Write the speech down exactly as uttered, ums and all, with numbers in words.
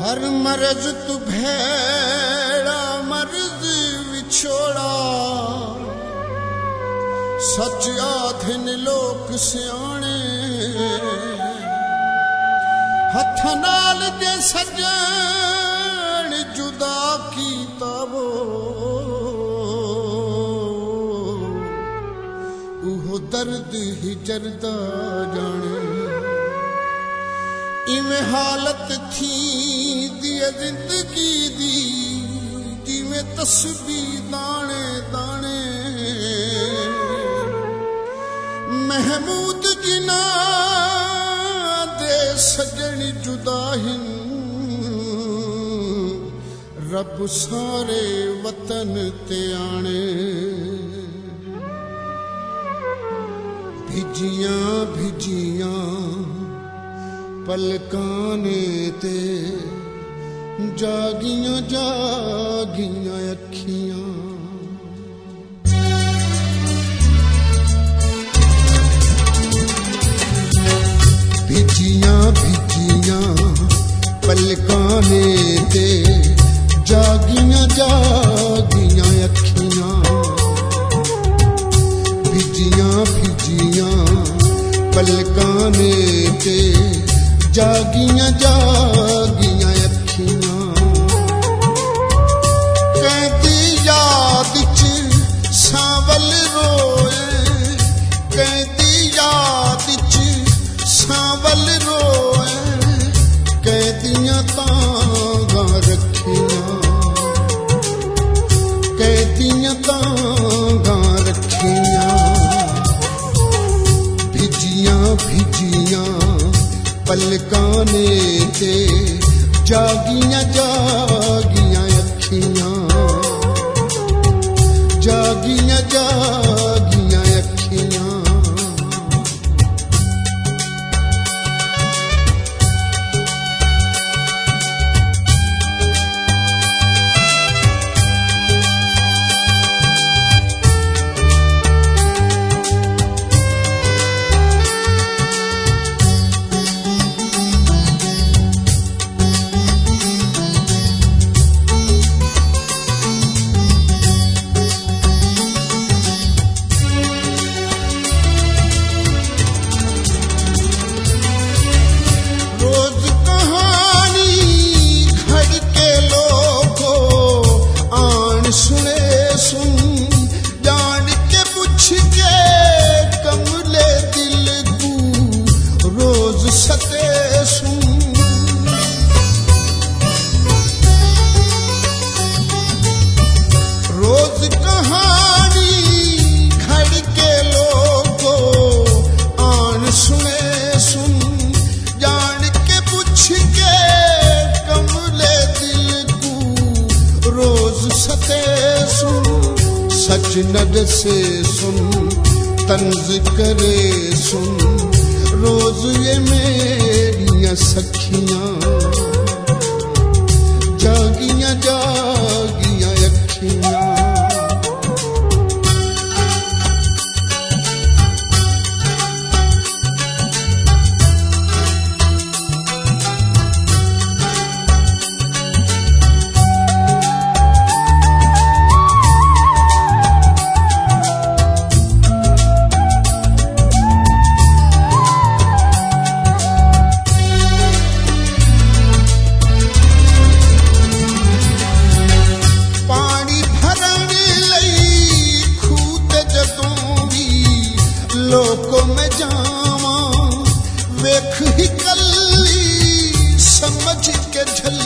हर मर्ज तू भेड़ा मर्ज विछोड़ा सच आखिन लोक सियाणे हथ नाल जे सजण जुदा कीता वो उहो दर्द हिजर दा जाने इवें हालत थी दिए जिंदगी दी जिवें तस्बीह दाने दाने महमूद जिना दे सजनी जुदाहिन रब सारे वतन ते आने भिजियां भिजियां पलकाने ते जागियां जागियां अखियां भिजियां भिजियां पलकाने ते जागियां जागियां अखियां भिजियां भिजियां पलकाने ते जागियां जागियां अखियां कहती याद च सावल रोए कहती याद च सावल रोए कहदियां तांगा रखियां कहदियां तांगा रखियां भिजियां भिजियां पलकाने ते जागियां जागियां अखियां जागियां जागियां अखियां सच नद से सुन तंज करे सुन रोज ये मेरियां सखियां जागियां जागियां अखियां लोको में जावा वेख ही कली समझ के झल